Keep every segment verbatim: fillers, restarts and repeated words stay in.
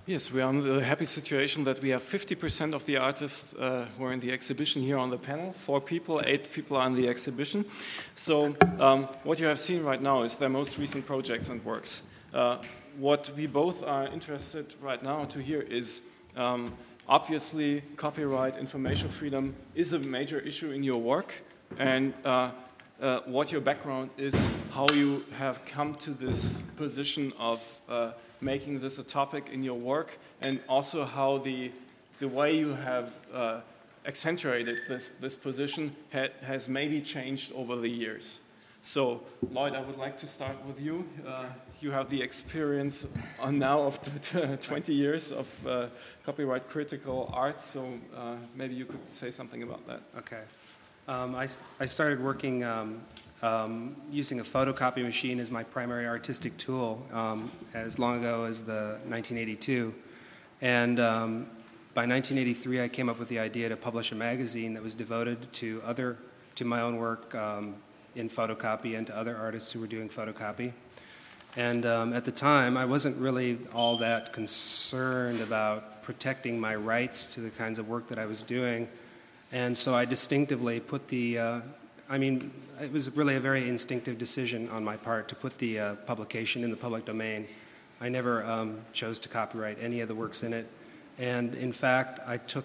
Yes, we are in the happy situation that we have fifty percent of the artists uh, who are in the exhibition here on the panel. Four people, eight people are in the exhibition. So um, what you have seen right now is their most recent projects and works. Uh, what we both are interested right now to hear is, um, obviously, copyright, information freedom is a major issue in your work, and uh, uh, what your background is, how you have come to this position of uh, making this a topic in your work, and also how the the way you have uh, accentuated this this position ha has maybe changed over the years. So, Lloyd, I would like to start with you. Uh, you have the experience on now of twenty years of uh, copyright critical art, so uh, maybe you could say something about that. Okay. Um, I, I started working um, um, using a photocopy machine as my primary artistic tool um, as long ago as the nineteen eighty-two. And um, by nineteen eighty-three, I came up with the idea to publish a magazine that was devoted to other, to my own work um, in photocopy and to other artists who were doing photocopy. And um, at the time, I wasn't really all that concerned about protecting my rights to the kinds of work that I was doing. And so I distinctively put the, uh, I mean, it was really a very instinctive decision on my part to put the uh, publication in the public domain. I never um, chose to copyright any of the works in it. And in fact, I took,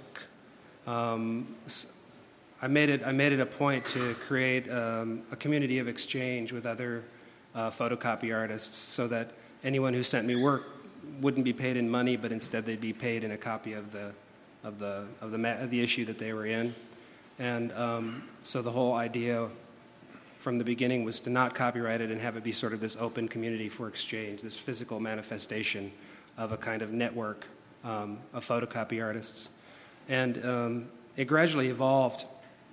um, I made it, I made it a point to create um, a community of exchange with other uh, photocopy artists so that anyone who sent me work wouldn't be paid in money, but instead they'd be paid in a copy of the of the of the ma- of the issue that they were in. And um, so the whole idea from the beginning was to not copyright it and have it be sort of this open community for exchange, this physical manifestation of a kind of network um, of photocopy artists. And um, it gradually evolved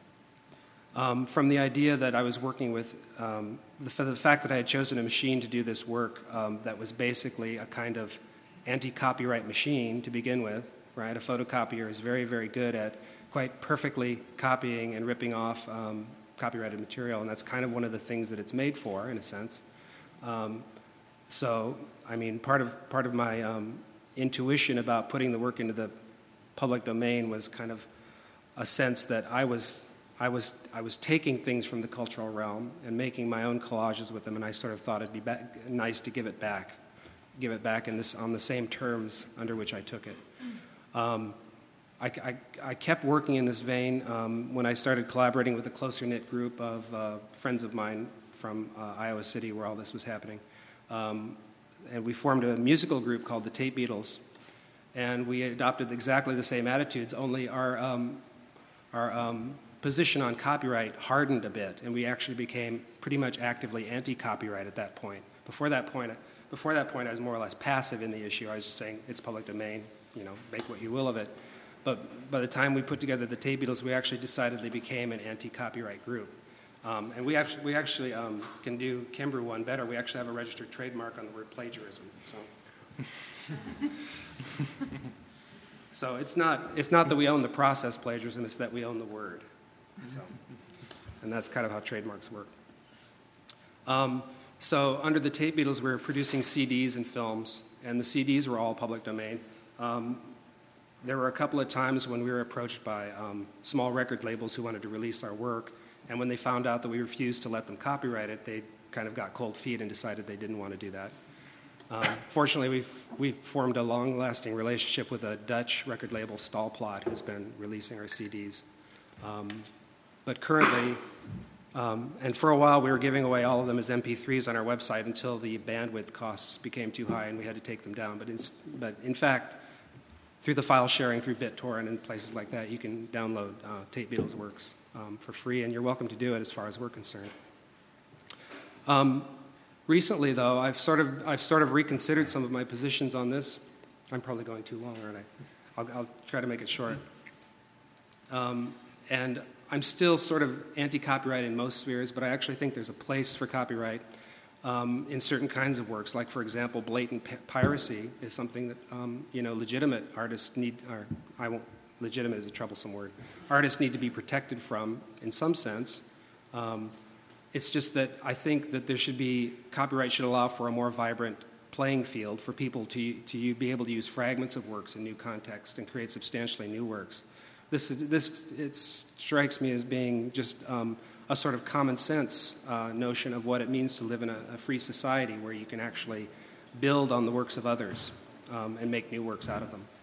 um, from the idea that I was working with, um, the, the fact that I had chosen a machine to do this work um, that was basically a kind of anti-copyright machine to begin with. Right, a photocopier is very, very good at quite perfectly copying and ripping off um, copyrighted material, and that's kind of one of the things that it's made for, in a sense. Um, so, I mean, part of part of my um, intuition about putting the work into the public domain was kind of a sense that I was I was I was taking things from the cultural realm and making my own collages with them, and I sort of thought it'd be ba- nice to give it back, give it back in this on the same terms under which I took it. Um, I, I, I kept working in this vein um, when I started collaborating with a closer-knit group of uh, friends of mine from uh, Iowa City, where all this was happening. Um, and we formed a musical group called the Tape Beatles. And we adopted exactly the same attitudes, only our, um, our um, position on copyright hardened a bit, and we actually became pretty much actively anti-copyright at that point. Before that point, before that point, I was more or less passive in the issue. I was just saying, it's public domain. You know, make what you will of it. But by the time we put together the Tape Beatles, we actually decidedly became an anti-copyright group. Um, and we actually, we actually um, can do Kimbrew one better. We actually have a registered trademark on the word plagiarism. So, so it's not it's not that we own the process plagiarism; it's that we own the word. So, and that's kind of how trademarks work. Um, so under the Tape Beatles, we were producing C Ds and films, and the C Ds were all public domain. Um, there were a couple of times when we were approached by um, small record labels who wanted to release our work, and when they found out that we refused to let them copyright it, they kind of got cold feet and decided they didn't want to do that. Um, fortunately, we've, we've formed a long-lasting relationship with a Dutch record label, Stalplot, who's been releasing our C Ds. Um, but currently, um, and for a while we were giving away all of them as M P threes on our website until the bandwidth costs became too high and we had to take them down. But in, but in fact, through the file sharing, through BitTorrent and places like that, you can download uh, Tape Beatles works um, for free, and you're welcome to do it as far as we're concerned. Um, recently, though, I've sort of I've sort of reconsidered some of my positions on this. I'm probably going too long, aren't I? I'll, I'll try to make it short. Um, and I'm still sort of anti-copyright in most spheres, but I actually think there's a place for copyright Um, in certain kinds of works, like, for example, blatant p- piracy is something that, um, you know, legitimate artists need, or I won't, legitimate is a troublesome word, artists need to be protected from in some sense. Um, it's just that I think that there should be, copyright should allow for a more vibrant playing field for people to, to be able to use fragments of works in new context and create substantially new works. This, is, this it strikes me as being just um, a sort of common sense uh, notion of what it means to live in a, a free society where you can actually build on the works of others um, and make new works out of them.